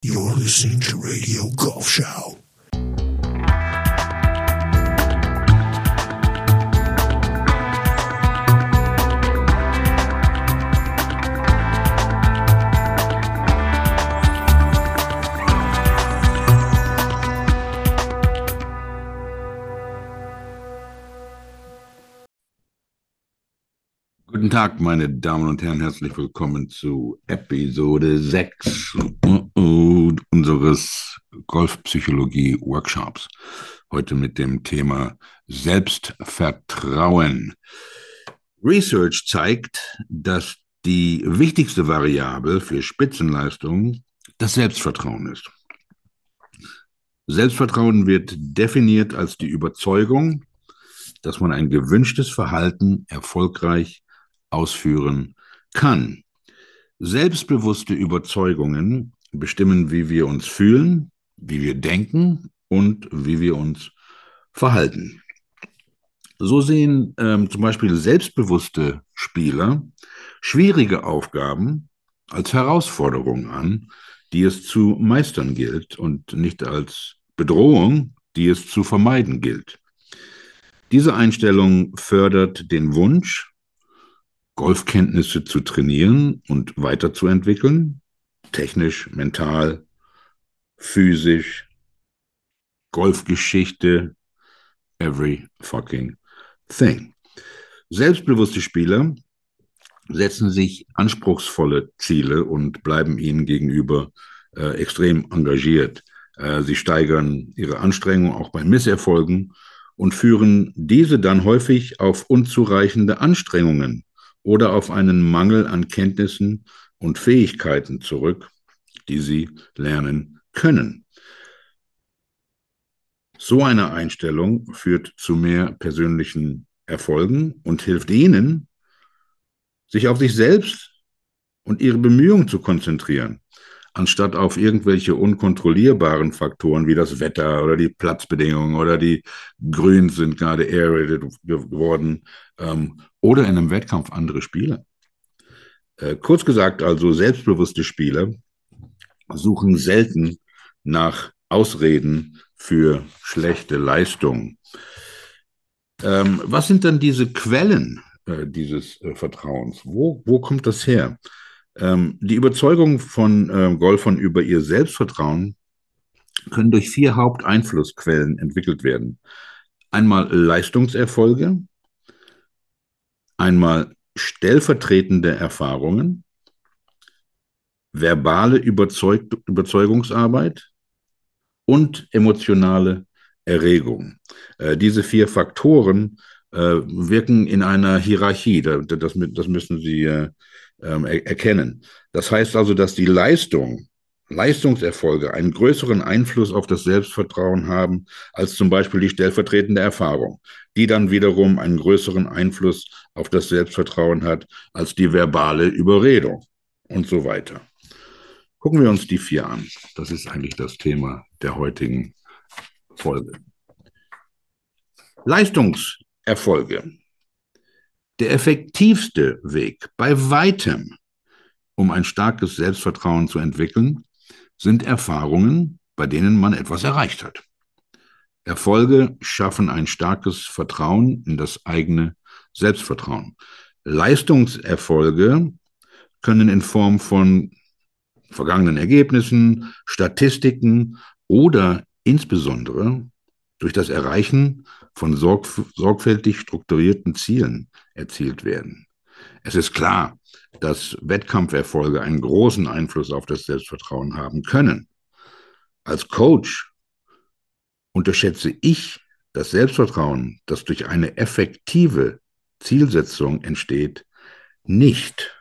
You're listening to Radio Golf Show. Guten Tag, meine Damen und Herren, herzlich willkommen zu Episode 6 unseres Golfpsychologie-Workshops. Heute mit dem Thema Selbstvertrauen. Research zeigt, dass die wichtigste Variable für Spitzenleistungen das Selbstvertrauen ist. Selbstvertrauen wird definiert als die Überzeugung, dass man ein gewünschtes Verhalten erfolgreich ausführen kann. Selbstbewusste Überzeugungen bestimmen, wie wir uns fühlen, wie wir denken und wie wir uns verhalten. So sehen zum Beispiel selbstbewusste Spieler schwierige Aufgaben als Herausforderung an, die es zu meistern gilt und nicht als Bedrohung, die es zu vermeiden gilt. Diese Einstellung fördert den Wunsch, Golfkenntnisse zu trainieren und weiterzuentwickeln, technisch, mental, physisch, Golfgeschichte, every fucking thing. Selbstbewusste Spieler setzen sich anspruchsvolle Ziele und bleiben ihnen gegenüber extrem engagiert. Sie steigern ihre Anstrengung auch bei Misserfolgen und führen diese dann häufig auf unzureichende Anstrengungen oder auf einen Mangel an Kenntnissen und Fähigkeiten zurück, die sie lernen können. So eine Einstellung führt zu mehr persönlichen Erfolgen und hilft ihnen, sich auf sich selbst und ihre Bemühungen zu konzentrieren, anstatt auf irgendwelche unkontrollierbaren Faktoren wie das Wetter oder die Platzbedingungen oder die Grüns sind gerade aerated geworden oder in einem Wettkampf andere Spieler. Kurz gesagt also, selbstbewusste Spieler suchen selten nach Ausreden für schlechte Leistungen. Was sind dann diese Quellen dieses Vertrauens? Wo kommt das her? Die Überzeugung von Golfern über ihr Selbstvertrauen können durch 4 Haupteinflussquellen entwickelt werden. Einmal Leistungserfolge, einmal stellvertretende Erfahrungen, verbale Überzeugungsarbeit und emotionale Erregung. Diese 4 Faktoren wirken in einer Hierarchie, das müssen Sie erkennen. Das heißt also, dass die Leistungserfolge einen größeren Einfluss auf das Selbstvertrauen haben, als zum Beispiel die stellvertretende Erfahrung, die dann wiederum einen größeren Einfluss auf das Selbstvertrauen hat, als die verbale Überredung und so weiter. Gucken wir uns die 4 an. Das ist eigentlich das Thema der heutigen Folge. Leistungserfolge. Der effektivste Weg bei weitem, um ein starkes Selbstvertrauen zu entwickeln, sind Erfahrungen, bei denen man etwas erreicht hat. Erfolge schaffen ein starkes Vertrauen in das eigene Selbstvertrauen. Leistungserfolge können in Form von vergangenen Ergebnissen, Statistiken oder insbesondere durch das Erreichen von sorgfältig strukturierten Zielen erzielt werden. Es ist klar, dass Wettkampferfolge einen großen Einfluss auf das Selbstvertrauen haben können. Als Coach unterschätze ich das Selbstvertrauen, das durch eine effektive Zielsetzung entsteht, nicht.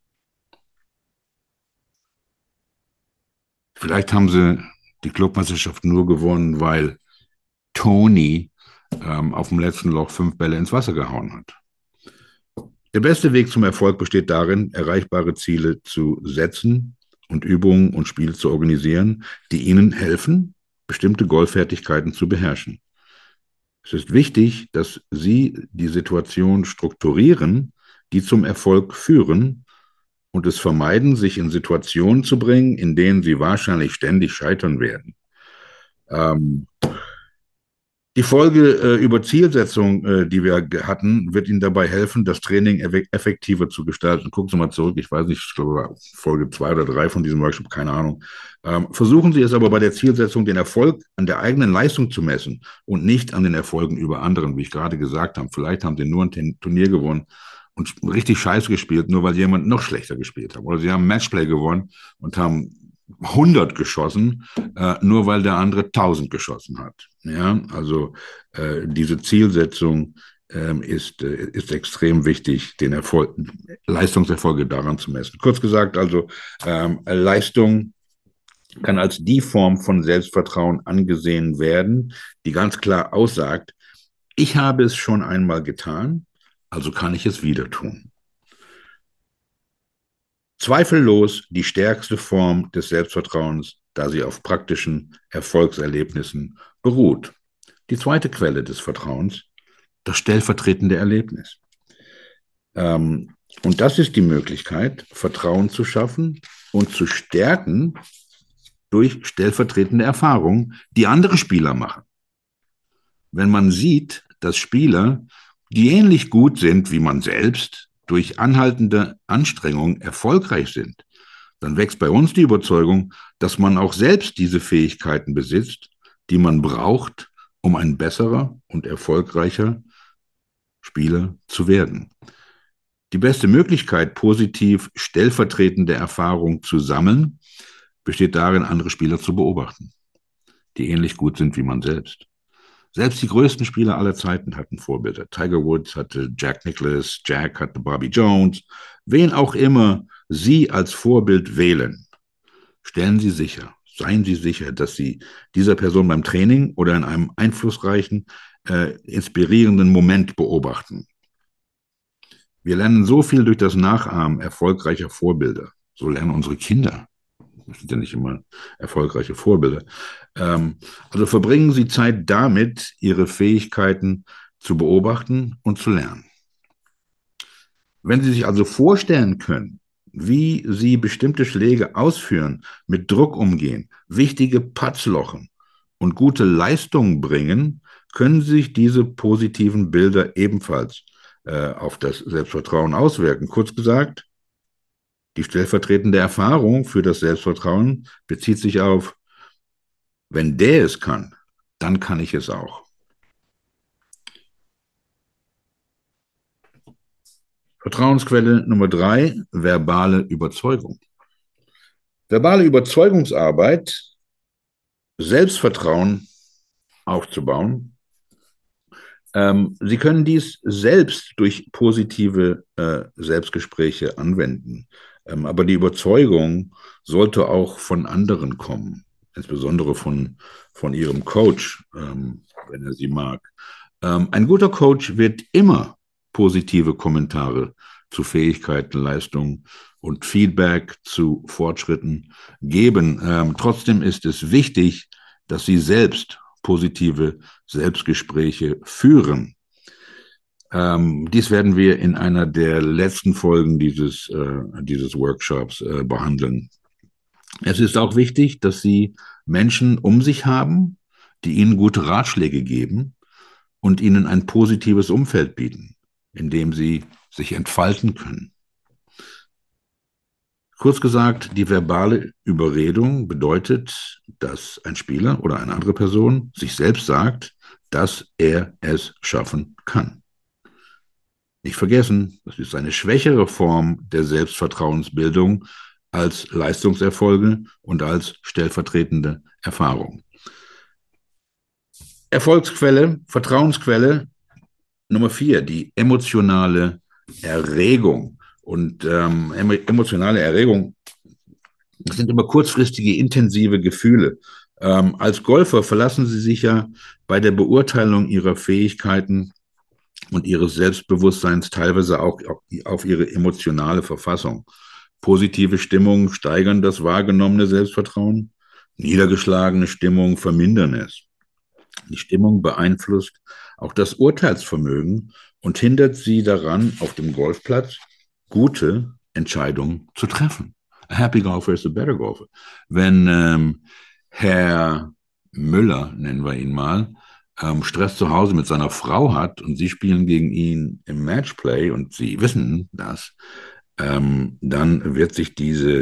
Vielleicht haben Sie die Clubmeisterschaft nur gewonnen, weil Tony auf dem letzten Loch 5 Bälle ins Wasser gehauen hat. Der beste Weg zum Erfolg besteht darin, erreichbare Ziele zu setzen und Übungen und Spiele zu organisieren, die Ihnen helfen, bestimmte Golffertigkeiten zu beherrschen. Es ist wichtig, dass Sie die Situation strukturieren, die zum Erfolg führen, und es vermeiden, sich in Situationen zu bringen, in denen sie wahrscheinlich ständig scheitern werden. Ähm, Die Folge über Zielsetzung, die wir hatten, wird Ihnen dabei helfen, das Training effektiver zu gestalten. Gucken Sie mal zurück, ich weiß nicht, ich glaube Folge 2 oder 3 von diesem Workshop, keine Ahnung. Versuchen Sie es aber bei der Zielsetzung, den Erfolg an der eigenen Leistung zu messen und nicht an den Erfolgen über anderen, wie ich gerade gesagt habe. Vielleicht haben Sie nur ein Turnier gewonnen und richtig scheiße gespielt, nur weil jemand noch schlechter gespielt hat. Oder Sie haben ein Matchplay gewonnen und haben 100 geschossen, nur weil der andere 1000 geschossen hat. Ja, also diese Zielsetzung ist extrem wichtig, den Erfolg, Leistungserfolge daran zu messen. Kurz gesagt, also Leistung kann als die Form von Selbstvertrauen angesehen werden, die ganz klar aussagt, ich habe es schon einmal getan, also kann ich es wieder tun. Zweifellos die stärkste Form des Selbstvertrauens, da sie auf praktischen Erfolgserlebnissen beruht. Die zweite Quelle des Vertrauens, das stellvertretende Erlebnis. Und das ist die Möglichkeit, Vertrauen zu schaffen und zu stärken durch stellvertretende Erfahrungen, die andere Spieler machen. Wenn man sieht, dass Spieler, die ähnlich gut sind wie man selbst, durch anhaltende Anstrengung erfolgreich sind, dann wächst bei uns die Überzeugung, dass man auch selbst diese Fähigkeiten besitzt, die man braucht, um ein besserer und erfolgreicher Spieler zu werden. Die beste Möglichkeit, positiv stellvertretende Erfahrungen zu sammeln, besteht darin, andere Spieler zu beobachten, die ähnlich gut sind wie man selbst. Selbst die größten Spieler aller Zeiten hatten Vorbilder. Tiger Woods hatte Jack Nicklaus, Jack hatte Bobby Jones. Wen auch immer Sie als Vorbild wählen, stellen Sie sicher, seien Sie sicher, dass Sie dieser Person beim Training oder in einem einflussreichen, inspirierenden Moment beobachten. Wir lernen so viel durch das Nachahmen erfolgreicher Vorbilder. So lernen unsere Kinder. Das sind ja nicht immer erfolgreiche Vorbilder. Also verbringen Sie Zeit damit, Ihre Fähigkeiten zu beobachten und zu lernen. Wenn Sie sich also vorstellen können, wie Sie bestimmte Schläge ausführen, mit Druck umgehen, wichtige Putts lochen und gute Leistungen bringen, können sich diese positiven Bilder ebenfalls auf das Selbstvertrauen auswirken. Kurz gesagt, die stellvertretende Erfahrung für das Selbstvertrauen bezieht sich auf, wenn der es kann, dann kann ich es auch. Vertrauensquelle Nummer 3, verbale Überzeugung. Verbale Überzeugungsarbeit, Selbstvertrauen aufzubauen. Sie können dies selbst durch positive Selbstgespräche anwenden. Aber die Überzeugung sollte auch von anderen kommen, insbesondere von Ihrem Coach, wenn er sie mag. Ein guter Coach wird immer positive Kommentare zu Fähigkeiten, Leistungen und Feedback zu Fortschritten geben. Trotzdem ist es wichtig, dass Sie selbst positive Selbstgespräche führen. Dies werden wir in einer der letzten Folgen dieses Workshops behandeln. Es ist auch wichtig, dass Sie Menschen um sich haben, die Ihnen gute Ratschläge geben und Ihnen ein positives Umfeld bieten, in dem Sie sich entfalten können. Kurz gesagt, die verbale Überredung bedeutet, dass ein Spieler oder eine andere Person sich selbst sagt, dass er es schaffen kann. Nicht vergessen, das ist eine schwächere Form der Selbstvertrauensbildung als Leistungserfolge und als stellvertretende Erfahrung. Erfolgsquelle, Vertrauensquelle Nummer 4, die emotionale Erregung. Und emotionale Erregung sind immer kurzfristige, intensive Gefühle. Als Golfer verlassen Sie sich ja bei der Beurteilung Ihrer Fähigkeiten und Ihres Selbstbewusstseins teilweise auch auf Ihre emotionale Verfassung. Positive Stimmungen steigern das wahrgenommene Selbstvertrauen, niedergeschlagene Stimmungen vermindern es. Die Stimmung beeinflusst auch das Urteilsvermögen und hindert Sie daran, auf dem Golfplatz gute Entscheidung zu treffen. A happy golfer is a better golfer. Wenn Herr Müller, nennen wir ihn mal, Stress zu Hause mit seiner Frau hat und Sie spielen gegen ihn im Matchplay und Sie wissen das, dann wird sich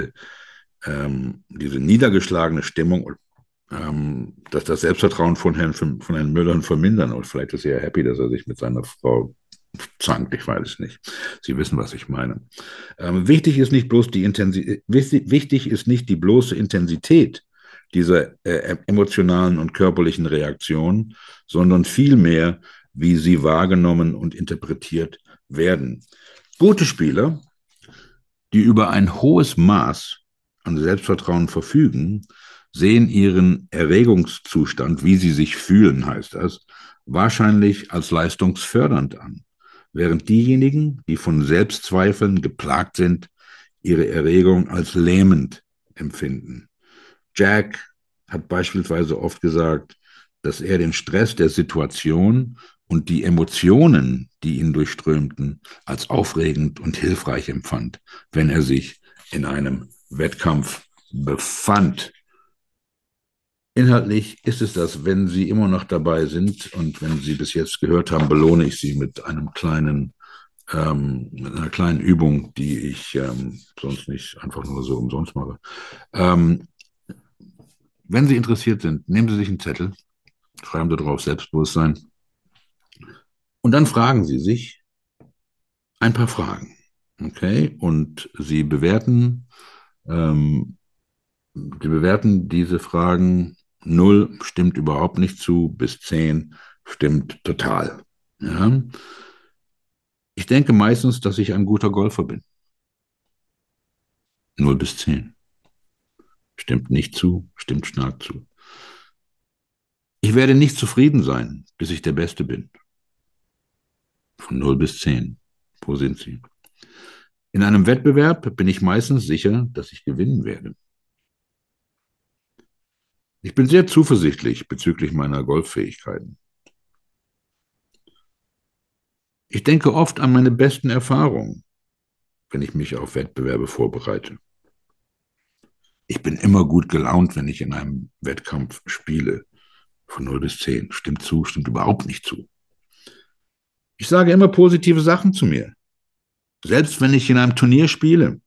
diese niedergeschlagene Stimmung, dass das Selbstvertrauen von Herrn Müller vermindern. Und vielleicht ist er ja happy, dass er sich mit seiner Frau zankt, ich weiß es nicht. Sie wissen, was ich meine. Wichtig ist nicht bloß wichtig ist nicht die bloße Intensität dieser emotionalen und körperlichen Reaktionen, sondern vielmehr, wie sie wahrgenommen und interpretiert werden. Gute Spieler, die über ein hohes Maß an Selbstvertrauen verfügen, sehen ihren Erregungszustand, wie sie sich fühlen, heißt das, wahrscheinlich als leistungsfördernd an, während diejenigen, die von Selbstzweifeln geplagt sind, ihre Erregung als lähmend empfinden. Jack hat beispielsweise oft gesagt, dass er den Stress der Situation und die Emotionen, die ihn durchströmten, als aufregend und hilfreich empfand, wenn er sich in einem Wettkampf befand. Inhaltlich ist es das, wenn Sie immer noch dabei sind und wenn Sie bis jetzt gehört haben, belohne ich Sie mit einer kleinen Übung, die ich sonst nicht einfach nur so umsonst mache. Wenn Sie interessiert sind, nehmen Sie sich einen Zettel, schreiben Sie drauf Selbstbewusstsein und dann fragen Sie sich ein paar Fragen. Okay? Und Sie bewerten diese Fragen. 0 stimmt überhaupt nicht zu, bis 10 stimmt total. Ja? Ich denke meistens, dass ich ein guter Golfer bin. 0 bis 10. Stimmt nicht zu, stimmt stark zu. Ich werde nicht zufrieden sein, bis ich der Beste bin. Von 0 bis 10. Wo sind Sie? In einem Wettbewerb bin ich meistens sicher, dass ich gewinnen werde. Ich bin sehr zuversichtlich bezüglich meiner Golffähigkeiten. Ich denke oft an meine besten Erfahrungen, wenn ich mich auf Wettbewerbe vorbereite. Ich bin immer gut gelaunt, wenn ich in einem Wettkampf spiele. Von 0 bis 10. Stimmt zu, stimmt überhaupt nicht zu. Ich sage immer positive Sachen zu mir. Selbst wenn ich in einem Turnier spiele.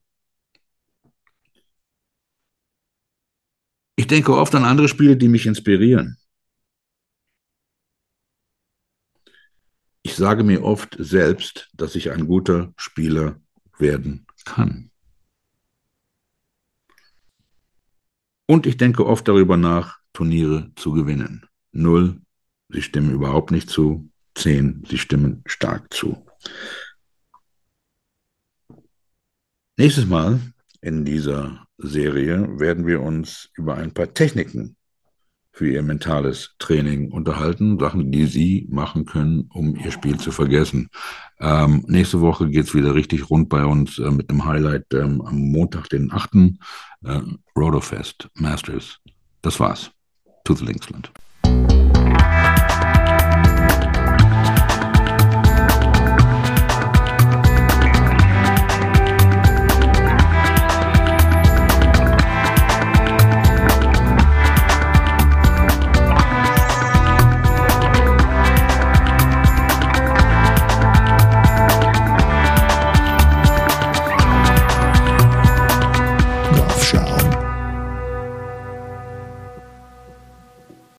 Ich denke oft an andere Spiele, die mich inspirieren. Ich sage mir oft selbst, dass ich ein guter Spieler werden kann. Und ich denke oft darüber nach, Turniere zu gewinnen. 0, sie stimmen überhaupt nicht zu. 10, sie stimmen stark zu. Nächstes Mal in dieser Serie werden wir uns über ein paar Techniken für Ihr mentales Training unterhalten, Sachen, die Sie machen können, um Ihr Spiel zu vergessen. Nächste Woche geht es wieder richtig rund bei uns mit einem Highlight am Montag, den 8. Rotorfest Masters. Das war's. To the Linksland.